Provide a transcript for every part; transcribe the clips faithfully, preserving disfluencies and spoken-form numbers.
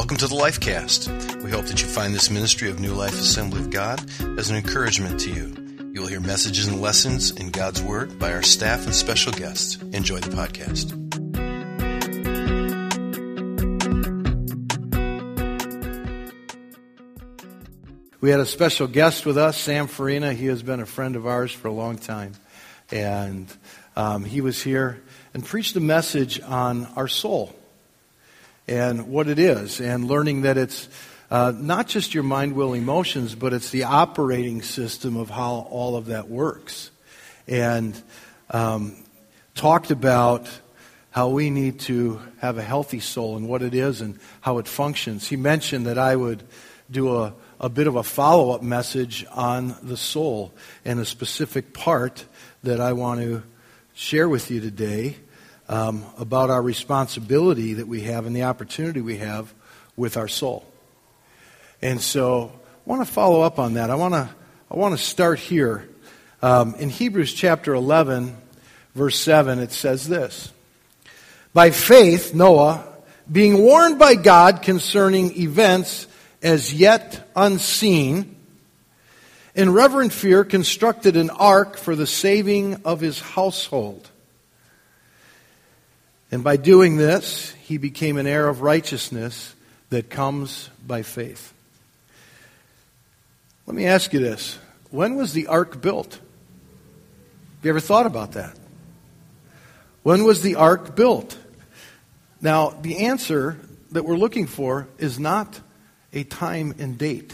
Welcome to the Lifecast. We hope that you find this ministry of New Life Assembly of God as an encouragement to you. You will hear messages and lessons in God's Word by our staff and special guests. Enjoy the podcast. We had a special guest with us, Sam Farina. He has been a friend of ours for a long time. And um, he was here and preached a message on our soul and what it is, and learning that it's uh, not just your mind, will, emotions, but it's the operating system of how all of that works. And um, talked about how we need to have a healthy soul and what it is and how it functions. He mentioned that I would do a, a bit of a follow-up message on the soul and a specific part that I want to share with you today um, about our responsibility that we have and the opportunity we have with our soul. And so I want to follow up on that. I want to I want to start here. Um, in Hebrews chapter eleven, verse seven, it says this: By faith, Noah, being warned by God concerning events as yet unseen, in reverent fear constructed an ark for the saving of his household. And by doing this, he became an heir of righteousness that comes by faith. Let me ask you this. When was the ark built? Have you ever thought about that? When was the ark built? Now, the answer that we're looking for is not a time and date.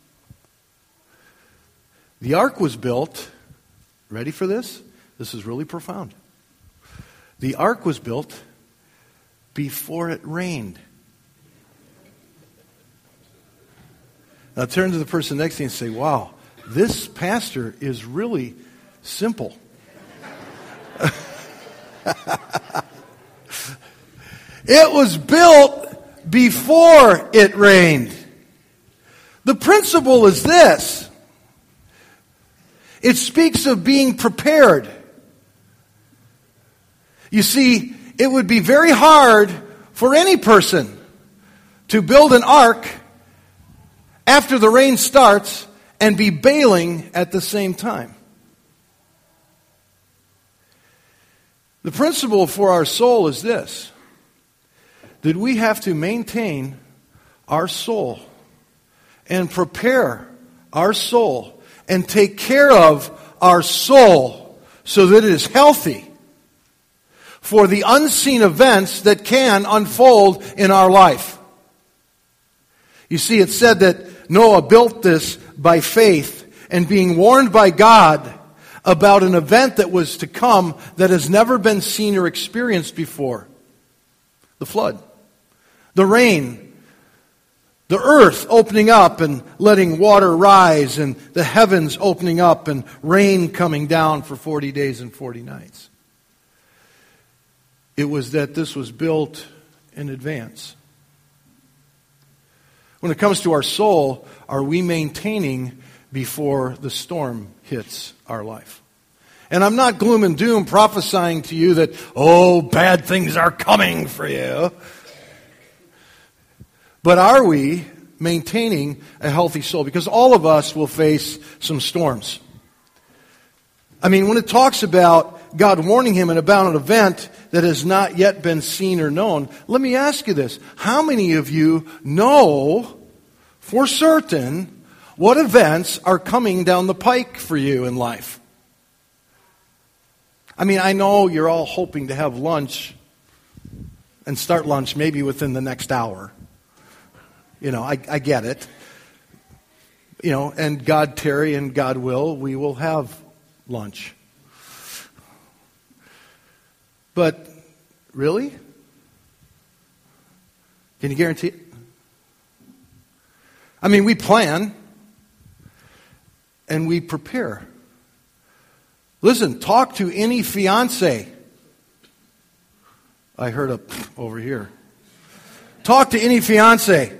The ark was built, ready for this? This is really profound. The ark was built before it rained. Now turn to the person next to you and say, wow, this pastor is really simple. It was built before it rained. The principle is this. It speaks of being prepared. You see, it would be very hard for any person to build an ark after the rain starts and be bailing at the same time. The principle for our soul is this: that we have to maintain our soul and prepare our soul and take care of our soul so that it is healthy for the unseen events that can unfold in our life. You see, it said that Noah built this by faith and being warned by God about an event that was to come that has never been seen or experienced before. The flood. The rain. The earth opening up and letting water rise, and the heavens opening up and rain coming down for forty days and forty nights. It was that this was built in advance. When it comes to our soul, are we maintaining before the storm hits our life? And I'm not gloom and doom prophesying to you that, oh, bad things are coming for you. But are we maintaining a healthy soul? Because all of us will face some storms. I mean, when it talks about God warning him about an event that has not yet been seen or known, let me ask you this. How many of you know for certain what events are coming down the pike for you in life? I mean, I know you're all hoping to have lunch and start lunch maybe within the next hour. You know, I, I get it. You know, and God tarry and God will, we will have lunch. But really? Can you guarantee it? I mean, we plan and we prepare. Listen, talk to any fiance. I heard a over here. Talk to any fiance.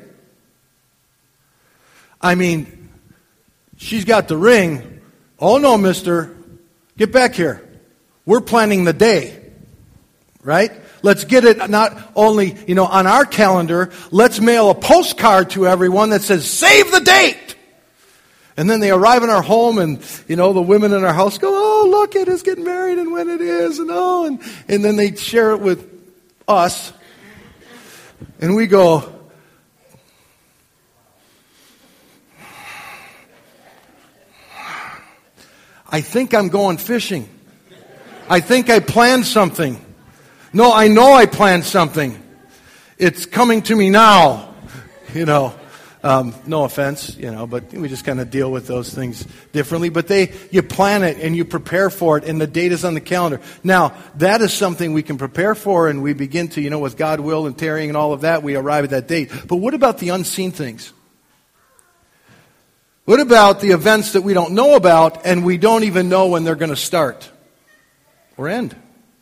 I mean, she's got the ring. Oh no, mister, get back here. We're planning the day. Right? Let's get it not only, you know, on our calendar, let's mail a postcard to everyone that says, save the date. And then they arrive in our home and, you know, the women in our house go, oh, look, it is getting married and when it is, and oh, and, and then they share it with us. And we go, I think I'm going fishing. I think I planned something. No, I know I planned something. It's coming to me now. You know, um, no offense, you know, but we just kind of deal with those things differently. But they, you plan it and you prepare for it, and the date is on the calendar. Now, that is something we can prepare for, and we begin to, you know, with God will and tarrying and all of that, we arrive at that date. But what about the unseen things? What about the events that we don't know about and we don't even know when they're going to start or end?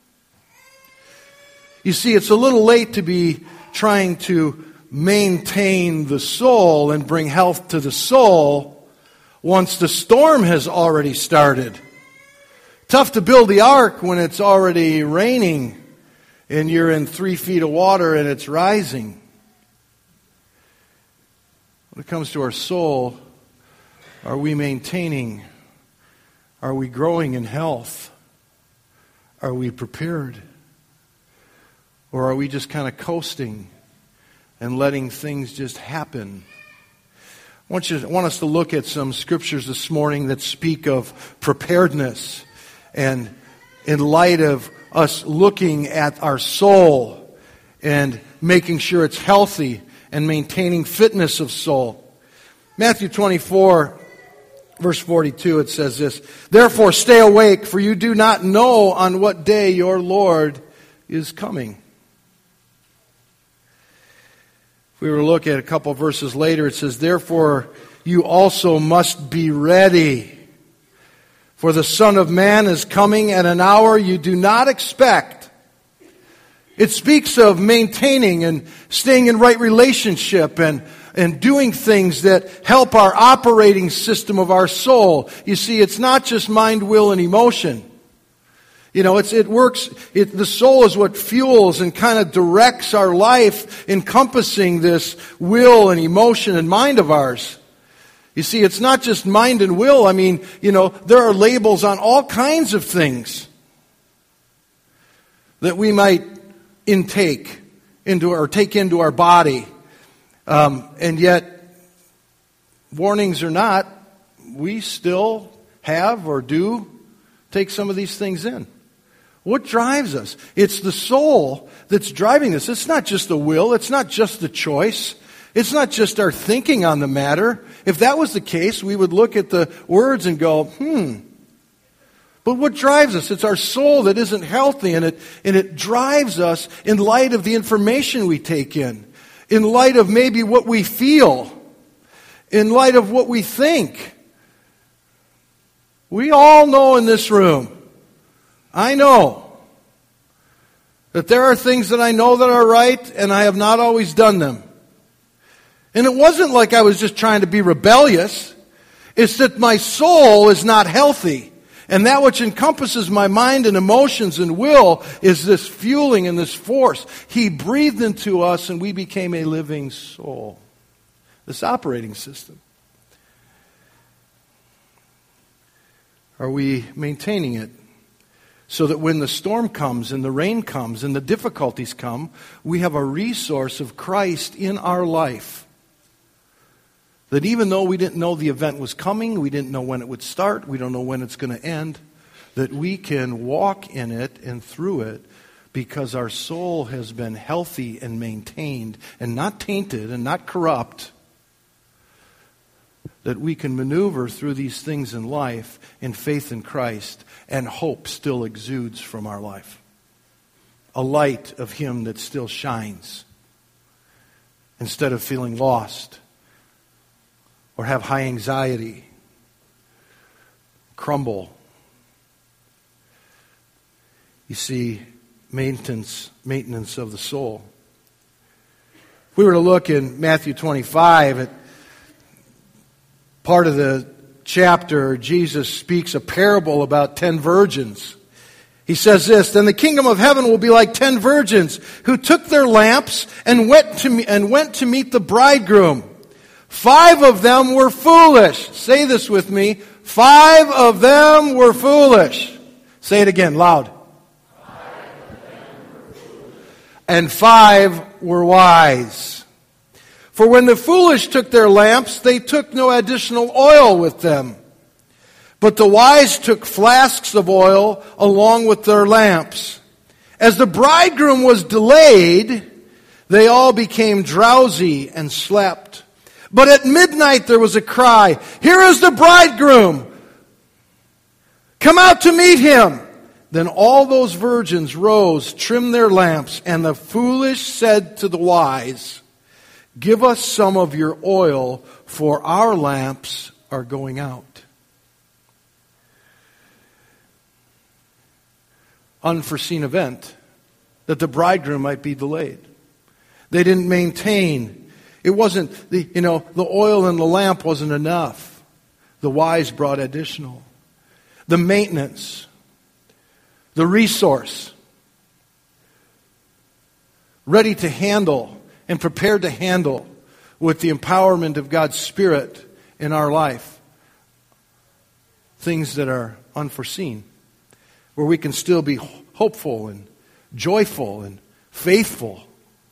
You see, it's a little late to be trying to maintain the soul and bring health to the soul once the storm has already started. Tough to build the ark when it's already raining and you're in three feet of water and it's rising. When it comes to our soul, are we maintaining? Are we growing in health? Are we prepared? Or are we just kind of coasting and letting things just happen? I want, you, I want us to look at some scriptures this morning that speak of preparedness, and in light of us looking at our soul and making sure it's healthy and maintaining fitness of soul. Matthew twenty-four, verse forty-two, it says this, therefore stay awake, for you do not know on what day your Lord is coming. If we were to look at a couple of verses later, it says, therefore you also must be ready, for the Son of Man is coming at an hour you do not expect. It speaks of maintaining and staying in right relationship and and doing things that help our operating system of our soul. You see, it's not just mind, will, and emotion. You know, it's, it works, it, the soul is what fuels and kind of directs our life, encompassing this will and emotion and mind of ours. You see, it's not just mind and will. I mean, you know, there are labels on all kinds of things that we might intake into or take into our body. Um, and yet, warnings or not, we still have or do take some of these things in. What drives us? It's the soul that's driving this. It's not just the will. It's not just the choice. It's not just our thinking on the matter. If that was the case, we would look at the words and go, hmm. But what drives us? It's our soul that isn't healthy, and it, and it drives us in light of the information we take in. In light of maybe what we feel, in light of what we think. We all know in this room, I know, that there are things that I know that are right, and I have not always done them. And it wasn't like I was just trying to be rebellious. It's that my soul is not healthy. And that which encompasses my mind and emotions and will is this fueling and this force. He breathed into us and we became a living soul. This operating system. Are we maintaining it so that when the storm comes and the rain comes and the difficulties come, we have a resource of Christ in our life? That even though we didn't know the event was coming, we didn't know when it would start, we don't know when it's going to end, that we can walk in it and through it because our soul has been healthy and maintained and not tainted and not corrupt, that we can maneuver through these things in life in faith in Christ, and hope still exudes from our life. A light of Him that still shines instead of feeling lost or have high anxiety, crumble. You see, maintenance, maintenance of the soul. If we were to look in Matthew twenty-five at part of the chapter, Jesus speaks a parable about ten virgins. He says this, "Then the kingdom of heaven will be like ten virgins who took their lamps and went to me- and went to meet the bridegroom. Five of them were foolish." Say this with me. Five of them were foolish. Say it again, loud. And five were wise. For when the foolish took their lamps, they took no additional oil with them. But the wise took flasks of oil along with their lamps. As the bridegroom was delayed, they all became drowsy and slept. But at midnight there was a cry, "Here is the bridegroom! Come out to meet him!" Then all those virgins rose, trimmed their lamps, and the foolish said to the wise, "Give us some of your oil, for our lamps are going out." Unforeseen event that the bridegroom might be delayed. They didn't maintain. It wasn't, the you know, the oil in the lamp wasn't enough. The wise brought additional. The maintenance, the resource, ready to handle and prepared to handle with the empowerment of God's Spirit in our life. Things that are unforeseen, where we can still be hopeful and joyful and faithful.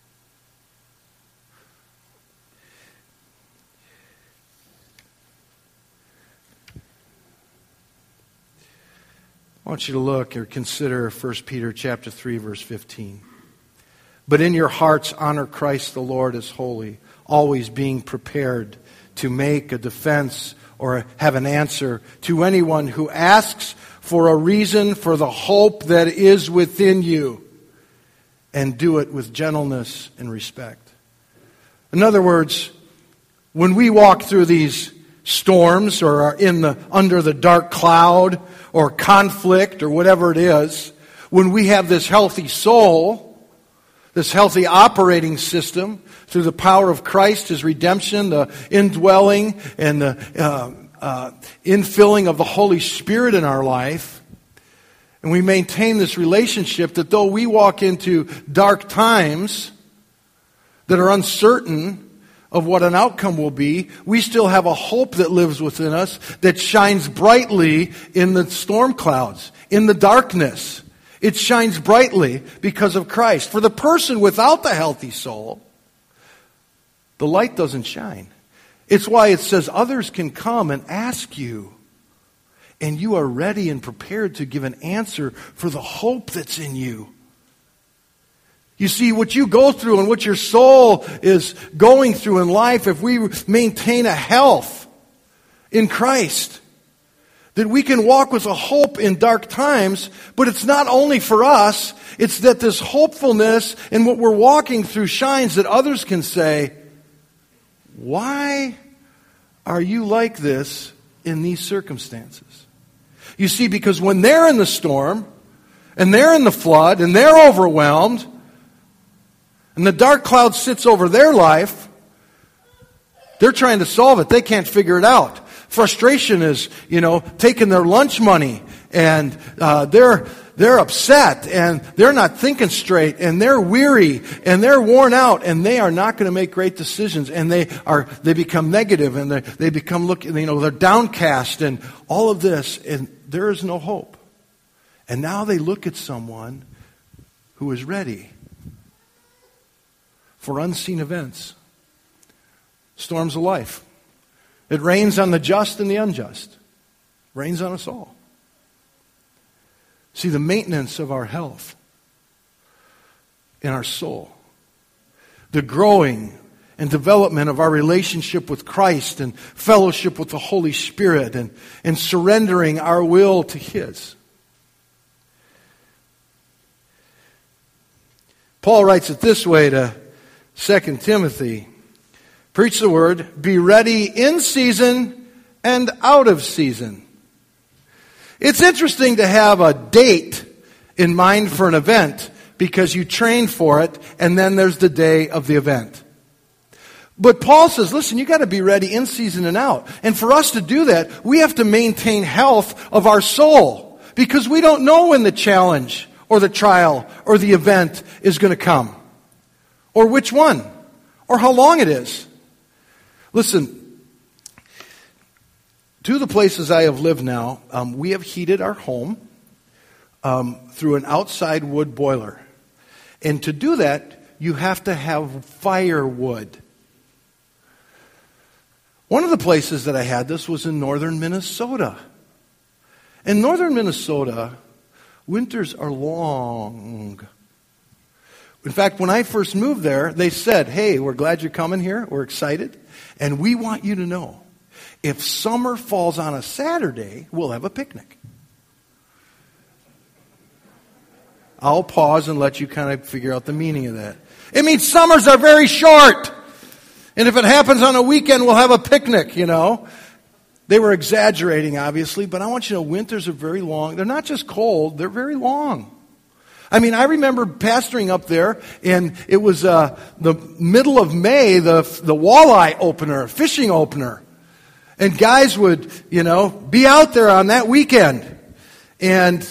I want you to look or consider First Peter chapter three, verse fifteen. "But in your hearts honor Christ the Lord as holy, always being prepared to make a defense or have an answer to anyone who asks for a reason for the hope that is within you, and do it with gentleness and respect." In other words, when we walk through these storms or are in the under the dark cloud or conflict or whatever it is, when we have this healthy soul, this healthy operating system through the power of Christ, His redemption, the indwelling and the uh, uh, infilling of the Holy Spirit in our life, and we maintain this relationship that though we walk into dark times that are uncertain of what an outcome will be, we still have a hope that lives within us that shines brightly in the storm clouds, in the darkness. It shines brightly because of Christ. For the person without the healthy soul, the light doesn't shine. It's why it says others can come and ask you, and you are ready and prepared to give an answer for the hope that's in you. You see, what you go through and what your soul is going through in life, if we maintain a health in Christ, that we can walk with a hope in dark times, but it's not only for us, it's that this hopefulness in what we're walking through shines that others can say, "Why are you like this in these circumstances?" You see, because when they're in the storm, and they're in the flood, and they're overwhelmed, and the dark cloud sits over their life, they're trying to solve it. They can't figure it out. Frustration is, you know, taking their lunch money, and uh, they're they're upset, and they're not thinking straight, and they're weary, and they're worn out, and they are not going to make great decisions, and they are they become negative, and they they become look, you know, they're downcast, and all of this, and there is no hope. And now they look at someone who is ready for unseen events, storms of life. It rains on the just and the unjust. It rains on us all. See, the maintenance of our health in our soul, the growing and development of our relationship with Christ and fellowship with the Holy Spirit and, and surrendering our will to His. Paul writes it this way to Second Timothy. Preach the word, be ready in season and out of season. It's interesting to have a date in mind for an event because you train for it and then there's the day of the event. But Paul says, listen, you got to be ready in season and out. And for us to do that, we have to maintain health of our soul. because we don't know when the challenge or the trial or the event is going to come, or which one, or how long it is. Listen, two of the places I have lived now, um, we have heated our home um, through an outside wood boiler. And to do that, you have to have firewood. One of the places that I had this was in northern Minnesota. In northern Minnesota, winters are long. In fact, when I first moved there, they said, hey, we're glad you're coming here. We're excited. And we want you to know, if summer falls on a Saturday, we'll have a picnic. I'll pause and let you kind of figure out the meaning of that. It means summers are very short. And if it happens on a weekend, we'll have a picnic, you know. They were exaggerating, obviously, but I want you to know winters are very long. They're not just cold, they're very long. I mean, I remember pastoring up there, and it was uh, the middle of May, the, the walleye opener, fishing opener. And guys would, you know, be out there on that weekend. And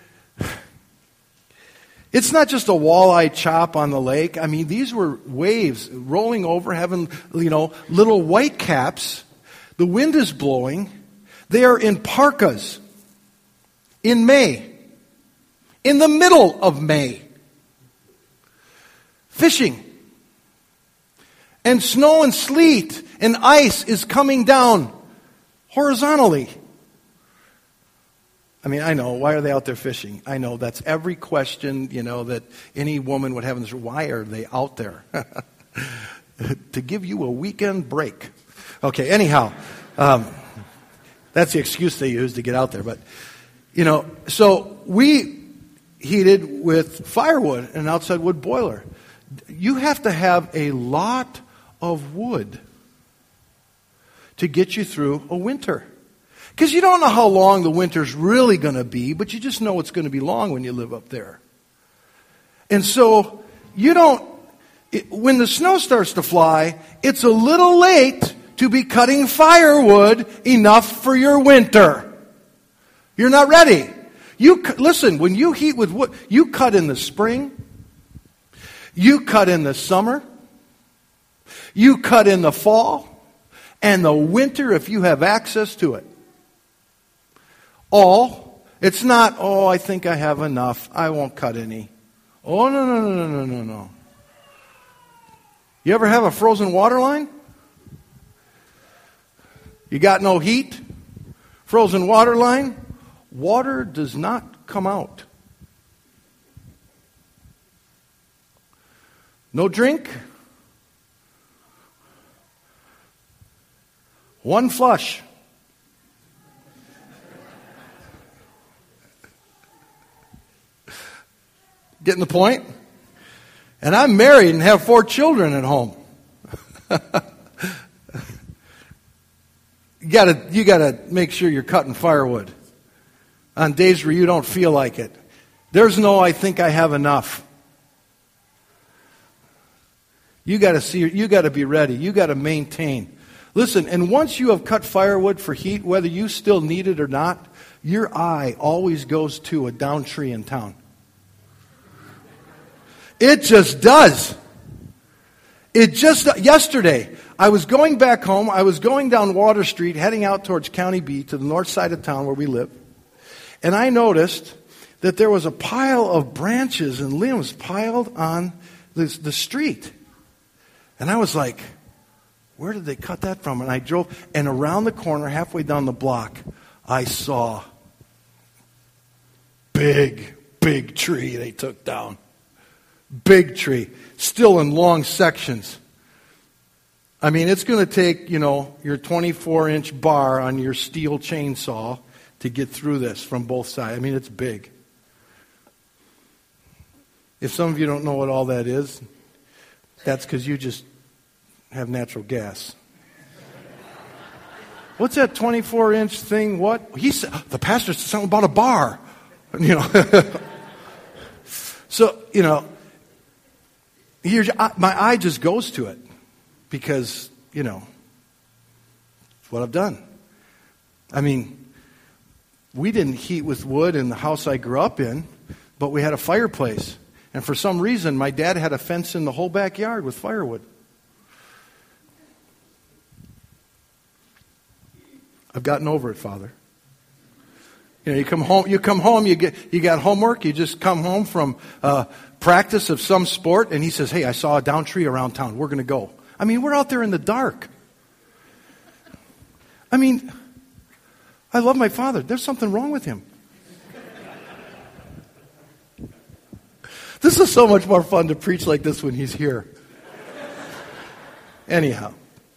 it's not just a walleye chop on the lake. I mean, these were waves rolling over, having, you know, little white caps. The wind is blowing. They are in parkas in May, in the middle of May, fishing. And snow and sleet and ice is coming down horizontally. I mean, I know, why are they out there fishing? I know, that's every question, you know, that any woman would have in this. Why are they out there? To give you a weekend break. Okay, anyhow, um, that's the excuse they use to get out there. But, you know, so we heated with firewood and an outside wood boiler. You have to have a lot of wood to get you through a winter. Because you don't know how long the winter's really going to be, but you just know it's going to be long when you live up there. And so, you don't, it, when the snow starts to fly, it's a little late to be cutting firewood enough for your winter. You're not ready. You listen, when you heat with wood, you cut in the spring, you cut in the summer, you cut in the fall, and the winter if you have access to it. All, it's not, oh, I think I have enough, I won't cut any. Oh, no, no, no, no, no, no, no. You ever have a frozen water line? You got no heat? Frozen water line? Water does not come out. No drink? One flush. Getting the point? And I'm married and have four children at home. you gotta, you gotta make sure you're cutting firewood on days where you don't feel like it. There's no, I think I have enough. You gotta see, you gotta be ready. You gotta maintain. Listen, and once you have cut firewood for heat, whether you still need it or not, your eye always goes to a down tree in town. It just does. It just, yesterday, I was going back home. I was going down Water Street, heading out towards County B to the north side of town where we live. And I noticed that there was a pile of branches and limbs piled on this, the street. And I was like, where did they cut that from? And I drove, and around the corner, halfway down the block, I saw big, big tree they took down. Big tree, still in long sections. I mean, it's going to take, you know, your twenty-four inch bar on your steel chainsaw to get through this from both sides. I mean, it's big. If some of you don't know what all that is, that's because you just have natural gas. What's that twenty-four inch thing? What? He said, the pastor said something about a bar. You know. So, you know, Here's, my eye just goes to it because, you know, it's what I've done. I mean, we didn't heat with wood in the house I grew up in, but we had a fireplace. And for some reason, my dad had a fence in the whole backyard with firewood. I've gotten over it, Father. You know, you come home, you come home, you get, you got homework, you just come home from uh, practice of some sport, and he says, hey, I saw a down tree around town. We're going to go. I mean, we're out there in the dark. I mean, I love my father. There's something wrong with him. This is so much more fun to preach like this when he's here. Anyhow.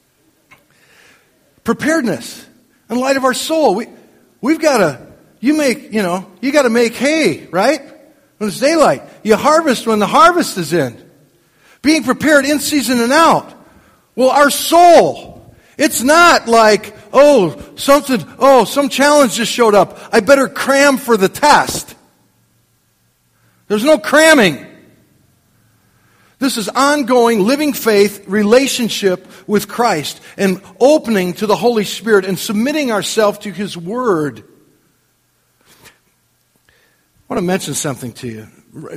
Preparedness. In light of our soul, we, we've got to, you make, you know, you got to make hay, right? When it's daylight. You harvest when the harvest is in. Being prepared in season and out. Well, our soul, it's not like, oh, something, oh, some challenge just showed up. I better cram for the test. There's no cramming. This is ongoing, living faith, relationship with Christ, and opening to the Holy Spirit and submitting ourselves to His Word. I want to mention something to you.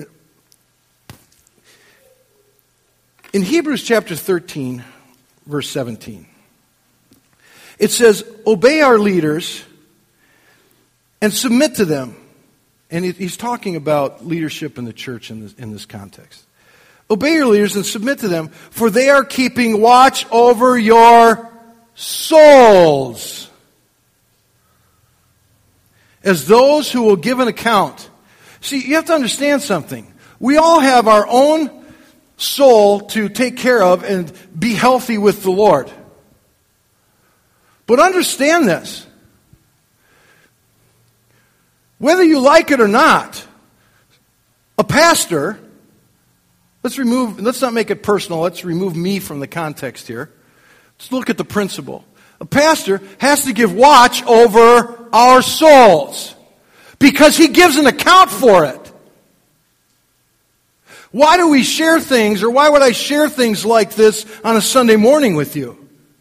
In Hebrews chapter thirteen, verse seventeen, it says, obey our leaders and submit to them. And he's talking about leadership in the church in this, in this context. Obey your leaders and submit to them, for they are keeping watch over your souls, as those who will give an account. See, you have to understand something. We all have our own soul to take care of and be healthy with the Lord. But understand this. Whether you like it or not, a pastor, let's remove, let's not make it personal, let's remove me from the context here. Let's look at the principle. A pastor has to give watch over our souls because he gives an account for it. Why do we share things, or why would I share things like this on a Sunday morning with you?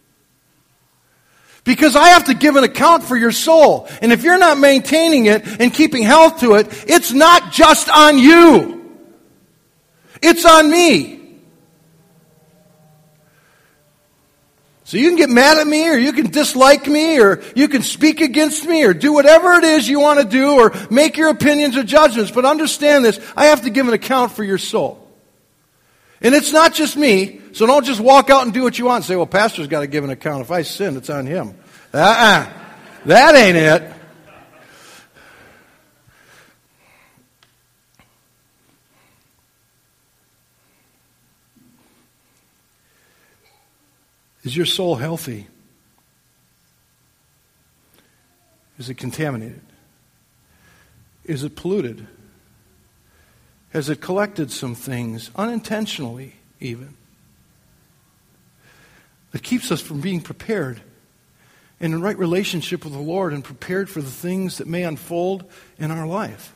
Because I have to give an account for your soul. And if you're not maintaining it and keeping health to it, it's not just on you. It's on me. So you can get mad at me, or you can dislike me, or you can speak against me, or do whatever it is you want to do, or make your opinions or judgments. But understand this, I have to give an account for your soul. And it's not just me, so don't just walk out and do what you want and say, well, pastor's got to give an account. If I sin, it's on him. Uh-uh. That ain't it. Is your soul healthy? Is it contaminated? Is it polluted? Has it collected some things, unintentionally even, that keeps us from being prepared and in right relationship with the Lord and prepared for the things that may unfold in our life?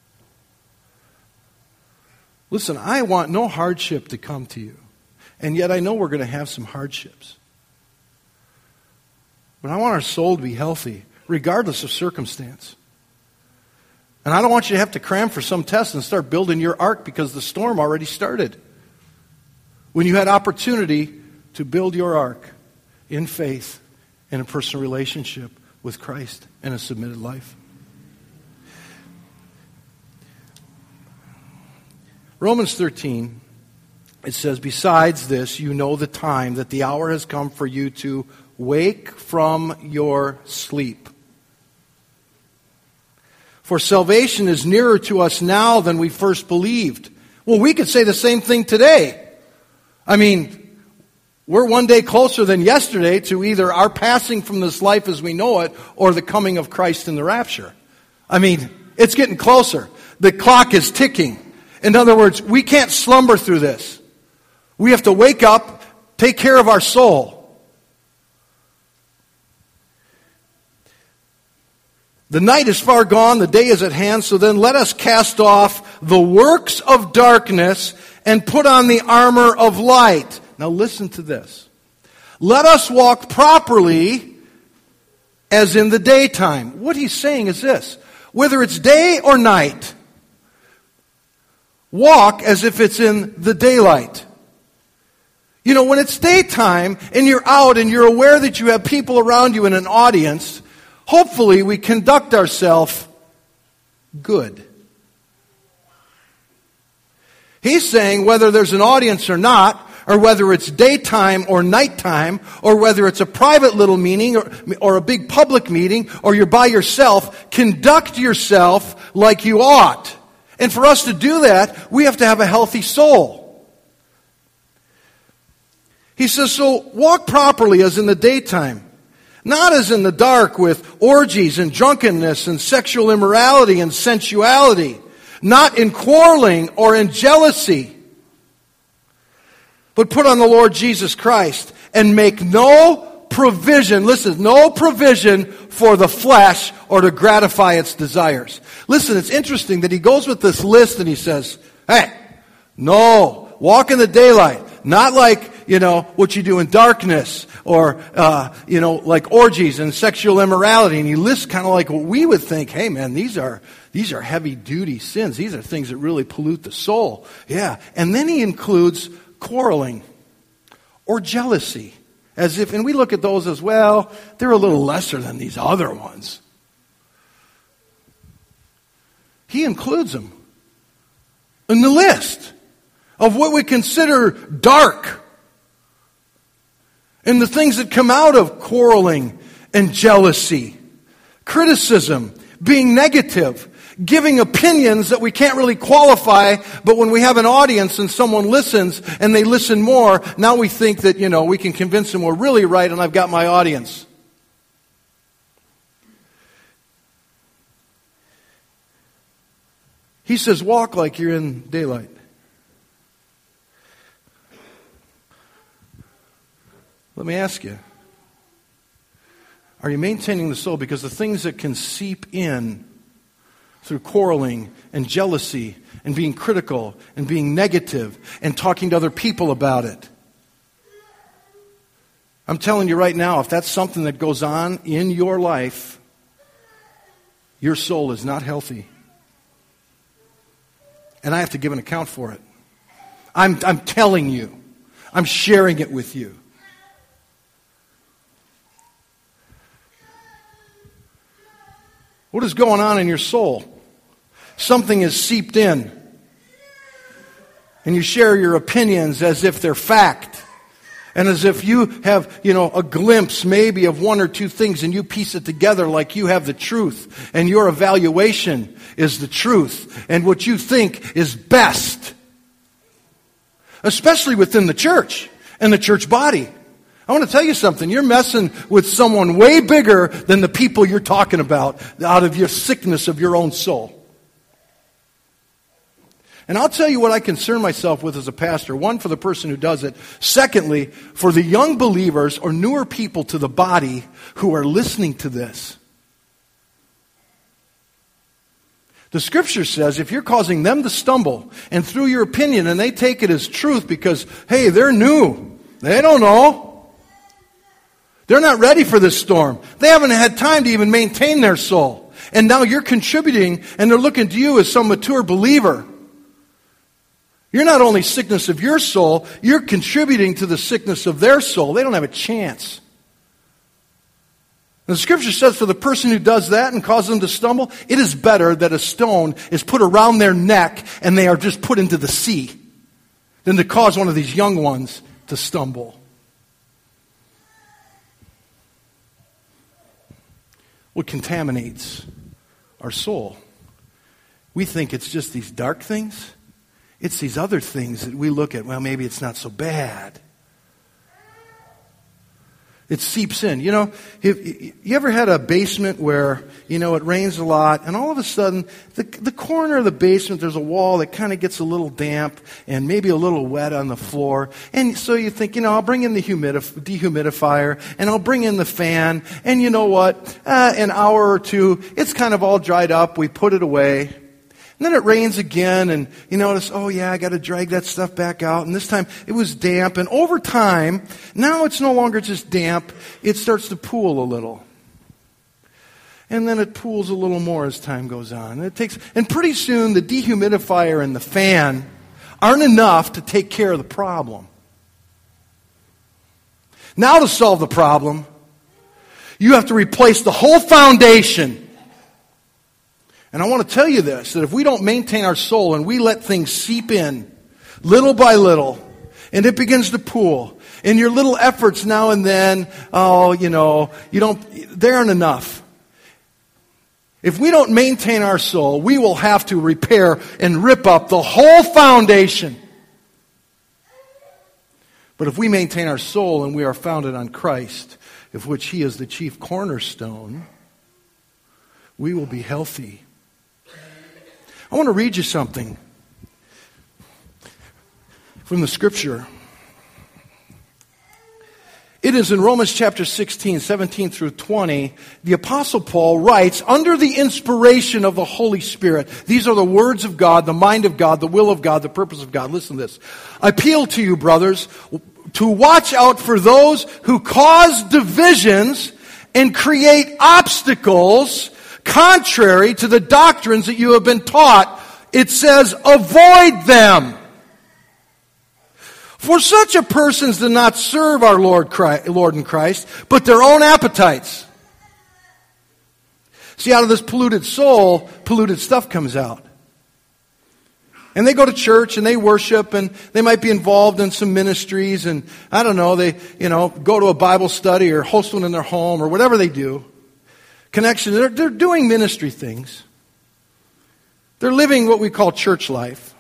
Listen, I want no hardship to come to you. And yet I know we're going to have some hardships. But I want our soul to be healthy, regardless of circumstance. And I don't want you to have to cram for some test and start building your ark because the storm already started. When you had opportunity to build your ark in faith in a personal relationship with Christ and a submitted life. Romans thirteen, it says, besides this, you know the time, that the hour has come for you to wake from your sleep. For salvation is nearer to us now than we first believed. Well, we could say the same thing today. I mean, we're one day closer than yesterday to either our passing from this life as we know it or the coming of Christ in the rapture. I mean, it's getting closer. The clock is ticking. In other words, we can't slumber through this. We have to wake up, take care of our soul. The night is far gone, the day is at hand, so then let us cast off the works of darkness and put on the armor of light. Now listen to this. Let us walk properly as in the daytime. What he's saying is this: whether it's day or night, walk as if it's in the daylight. You know, when it's daytime and you're out and you're aware that you have people around you in an audience, hopefully we conduct ourselves good. He's saying whether there's an audience or not, or whether it's daytime or nighttime, or whether it's a private little meeting or, or a big public meeting, or you're by yourself, conduct yourself like you ought. And for us to do that, we have to have a healthy soul. He says, so walk properly as in the daytime, not as in the dark with orgies and drunkenness and sexual immorality and sensuality, not in quarreling or in jealousy, but put on the Lord Jesus Christ and make no provision, listen, no provision for the flesh or to gratify its desires. Listen, it's interesting that he goes with this list and he says, hey, no, walk in the daylight, not like, you know, what you do in darkness or, uh, you know, like orgies and sexual immorality. And he lists kind of like what we would think, hey man, these are, these are heavy duty sins. These are things that really pollute the soul. Yeah. And then he includes quarreling or jealousy, as if, and we look at those as, well, they're a little lesser than these other ones. He includes them in the list of what we consider dark and the things that come out of quarreling and jealousy, criticism, being negative, giving opinions that we can't really qualify, but when we have an audience and someone listens and they listen more, now we think that, you know, we can convince them we're really right and I've got my audience. He says, walk like you're in daylight. Let me ask you, are you maintaining the soul? Because the things that can seep in through quarreling and jealousy and being critical and being negative and talking to other people about it. I'm telling you right now, if that's something that goes on in your life, your soul is not healthy. And I have to give an account for it. I'm, I'm telling you. I'm sharing it with you. What is going on in your soul? Something is seeped in. And you share your opinions as if they're fact. And as if you have, you know, a glimpse maybe of one or two things and you piece it together like you have the truth. And your evaluation is the truth. And what you think is best. Especially within the church and the church body. I want to tell you something. You're messing with someone way bigger than the people you're talking about out of your sickness of your own soul. And I'll tell you what I concern myself with as a pastor. One, for the person who does it. Secondly, for the young believers or newer people to the body who are listening to this. The scripture says if you're causing them to stumble and through your opinion and they take it as truth because, hey, they're new. They don't know. They're not ready for this storm. They haven't had time to even maintain their soul. And now you're contributing and they're looking to you as some mature believer. You're not only sickness of your soul, you're contributing to the sickness of their soul. They don't have a chance. And the scripture says for the person who does that and causes them to stumble, it is better that a stone is put around their neck and they are just put into the sea than to cause one of these young ones to stumble. What contaminates our soul? We think it's just these dark things. It's these other things that we look at, well, maybe it's not so bad. It seeps in. You know, have you ever had a basement where, you know, it rains a lot, and all of a sudden, the, the corner of the basement, there's a wall that kind of gets a little damp and maybe a little wet on the floor. And so you think, you know, I'll bring in the humidif- dehumidifier, and I'll bring in the fan, and you know what? Uh, an hour or two, it's kind of all dried up. We put it away. And then it rains again, and you notice, oh yeah, I got to drag that stuff back out. And this time it was damp. And over time, now it's no longer just damp. It starts to pool a little. And then it pools a little more as time goes on. And it takes, and pretty soon the dehumidifier and the fan aren't enough to take care of the problem. Now to solve the problem, you have to replace the whole foundation. And I want to tell you this, that if we don't maintain our soul and we let things seep in little by little, and it begins to pool, and your little efforts now and then, oh, you know, you don't, they aren't enough. If we don't maintain our soul, we will have to repair and rip up the whole foundation. But if we maintain our soul and we are founded on Christ, of which He is the chief cornerstone, we will be healthy. I want to read you something from the Scripture. It is in Romans chapter sixteen, seventeen through twenty. The Apostle Paul writes, under the inspiration of the Holy Spirit. These are the words of God, the mind of God, the will of God, the purpose of God. Listen to this. I appeal to you, brothers, to watch out for those who cause divisions and create obstacles contrary to the doctrines that you have been taught. It says, avoid them. For such a persons do not serve our Lord, Christ, Lord and Christ, but their own appetites. See, out of this polluted soul, polluted stuff comes out. And they go to church and they worship and they might be involved in some ministries and, I don't know, they, you know, go to a Bible study or host one in their home or whatever they do. Connection, they're, they're doing ministry things. They're living what we call church life.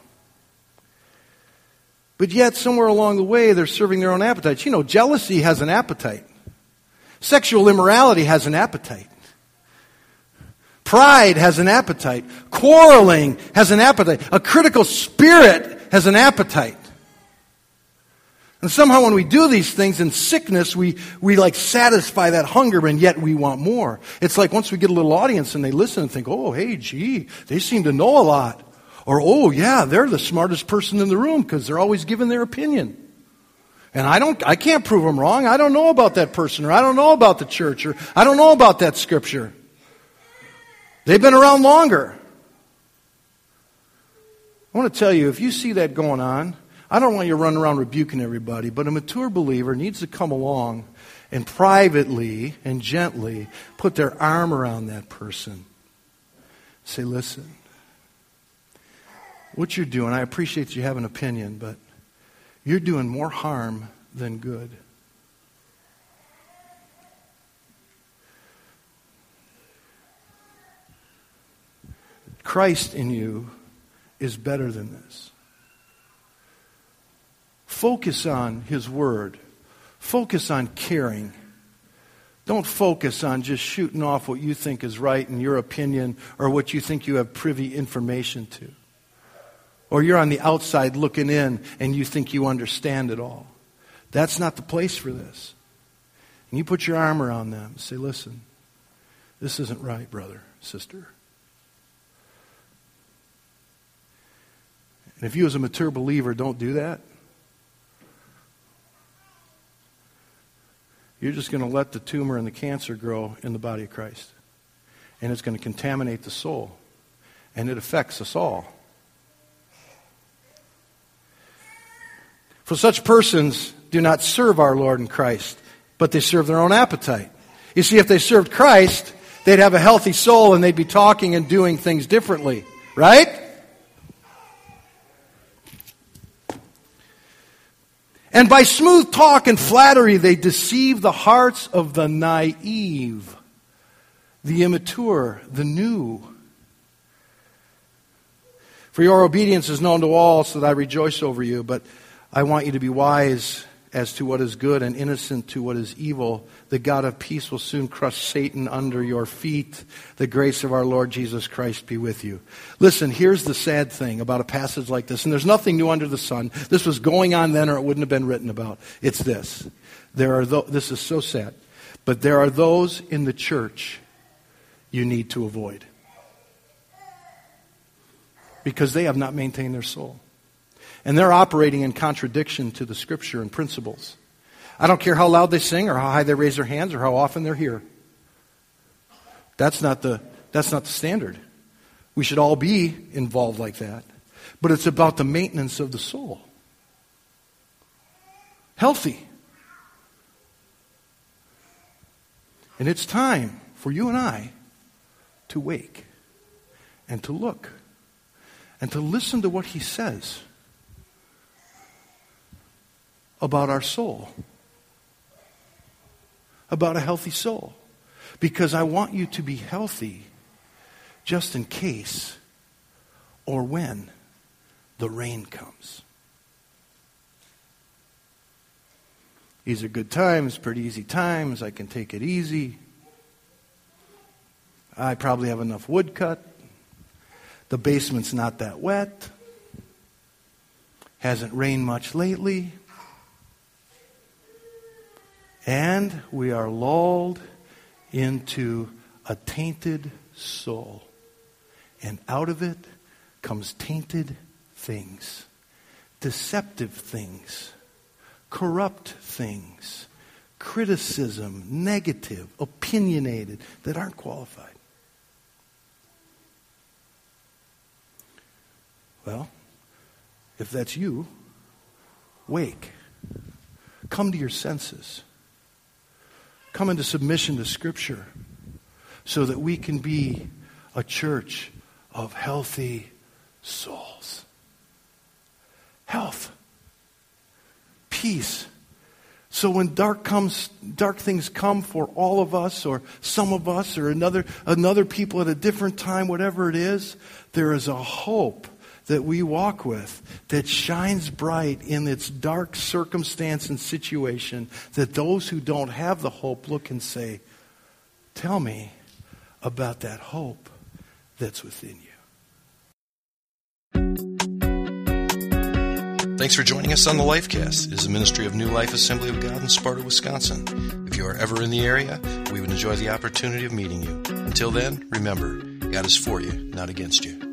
But yet, somewhere along the way, they're serving their own appetites. You know, jealousy has an appetite. Sexual immorality has an appetite. Pride has an appetite. Quarreling has an appetite. A critical spirit has an appetite. And somehow when we do these things in sickness, we, we like satisfy that hunger, and yet we want more. It's like once we get a little audience and they listen and think, oh, hey, gee, they seem to know a lot. Or, oh, yeah, they're the smartest person in the room because they're always giving their opinion. And I don't, I can't prove them wrong. I don't know about that person, or I don't know about the church, or I don't know about that scripture. They've been around longer. I want to tell you, if you see that going on, I don't want you to run around rebuking everybody, but a mature believer needs to come along and privately and gently put their arm around that person. Say, listen, what you're doing, I appreciate you have an opinion, but you're doing more harm than good. Christ in you is better than this. Focus on His Word. Focus on caring. Don't focus on just shooting off what you think is right in your opinion or what you think you have privy information to. Or you're on the outside looking in and you think you understand it all. That's not the place for this. And you put your arm around them and say, listen, this isn't right, brother, sister. And if you as a mature believer don't do that, you're just going to let the tumor and the cancer grow in the body of Christ. And it's going to contaminate the soul. And it affects us all. For such persons do not serve our Lord and Christ, but they serve their own appetite. You see, if they served Christ, they'd have a healthy soul and they'd be talking and doing things differently. Right? And by smooth talk and flattery, they deceive the hearts of the naive, the immature, the new. For your obedience is known to all, so that I rejoice over you. But I want you to be wise as to what is good and innocent to what is evil. The God of peace will soon crush Satan under your feet. The grace of our Lord Jesus Christ be with you. Listen, here's the sad thing about a passage like this. And there's nothing new under the sun. This was going on then or it wouldn't have been written about. It's this. There are th- This is so sad. But there are those in the church you need to avoid. Because they have not maintained their soul. And they're operating in contradiction to the Scripture and principles. I don't care how loud they sing or how high they raise their hands or how often they're here. That's not the, that's not the standard. We should all be involved like that. But it's about the maintenance of the soul. Healthy. And it's time for you and I to wake and to look and to listen to what he says about our soul, about a healthy soul. Because I want you to be healthy just in case or when the rain comes. These are good times, pretty easy times. I can take it easy. I probably have enough wood cut. The basement's not that wet. Hasn't rained much lately. And we are lulled into a tainted soul. And out of it comes tainted things, deceptive things, corrupt things, criticism, negative, opinionated, that aren't qualified. Well, if that's you, wake. Come to your senses. Come into submission to Scripture so that we can be a church of healthy souls. Health. Peace. So when dark comes, dark things come for all of us or some of us or another, another people at a different time, whatever it is, there is a hope that we walk with that shines bright in its dark circumstance and situation, that those who don't have the hope look and say, tell me about that hope that's within you. Thanks for joining us on the Lifecast. It is a ministry of New Life Assembly of God in Sparta, Wisconsin. If you are ever in the area, we would enjoy the opportunity of meeting you. Until then, remember, God is for you, not against you.